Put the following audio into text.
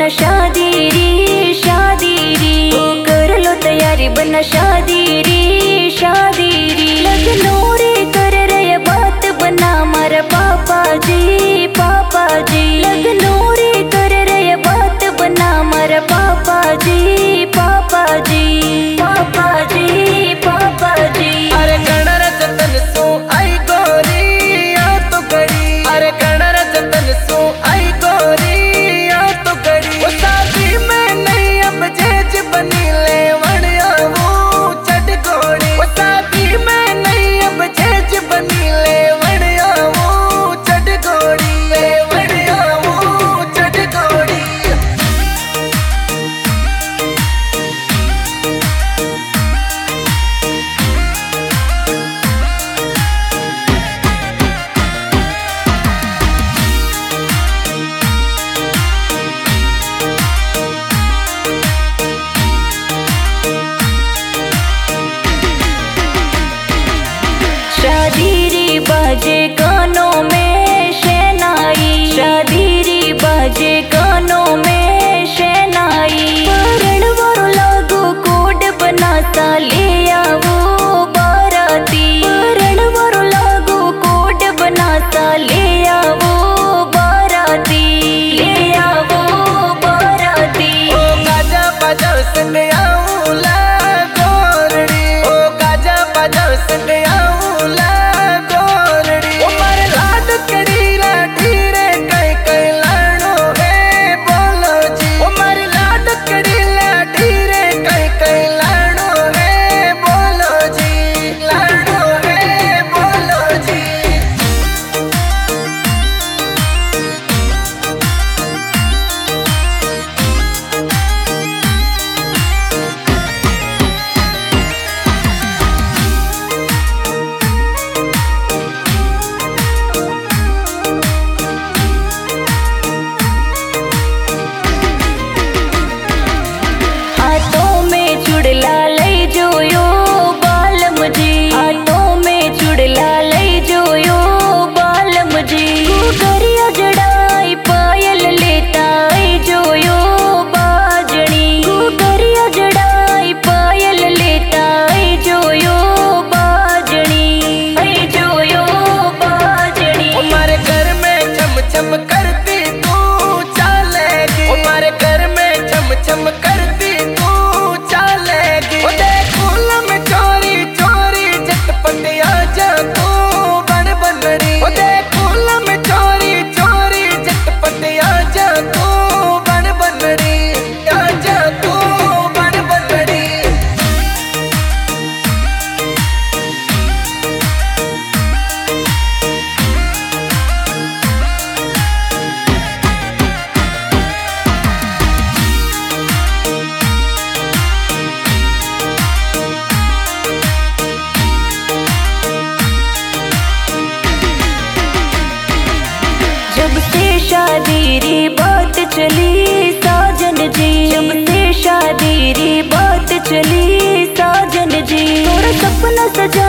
बना शादी री ओ कर लो तैयारी बना शादी री लगनो रे कर रे बात बना मारा पापा जी लगनो रे कर रे बात बना मारा पापा जी पापा जी अरे कणर जतन सो आई गोरी आ तो गड़ी अरे कणर जतन सो आई गोरी आ तो गड़ी वो शादी में नहीं अब जेज बनी ले वणिया वो चढ़ गोड़ी वो शादी में नहीं अब जेज बनी ले वणिया वो चढ़ गोड़ी ले वणिया वो चढ़ गोड़ी शादी री बाजे कानों में शहनाई शादी री बाजे कानों में शहनाई परण वारो लागो कोड बनाता ले आवो बाराती परण वारो लागो कोड बनाता ले आवो बाराती ओ गाजा बजा संग आऊला गोरड़ी ओ गाजा बजा संग आऊला गोरड़ी ओ मारे लाड कड़ी लाठी रे कई कई लाडो है बोलो जी ओ मारे लाड कड़ी लाठी रे कई कई लाडो है बोलो जी लाडो है बोलो जी हाथों में चुड़ला लई जोयो बालम जी हाथों में चुड़ला लई जोयो बालम जी घुघरिया जड़ाई पायल लेता आई जोयो बाजणी घुघरिया जड़ाई पायल लेता आई जोयो बाजणी हमारे घर में चम चम करती तू चालेगी हमारे घर में चम चम करती तू चालेगी ओ देख फूल में चोरी चोरी झटपट आ जा तू बन बनड़ी ओ देख फूल में चोरी चोरी झटपट आ जा तू बन बनड़ी आ जा तू बन बनड़ी जब से शादी री बात चली साजन जी जब से शादी री बात चली साजन जी थोड़ा सपना सजा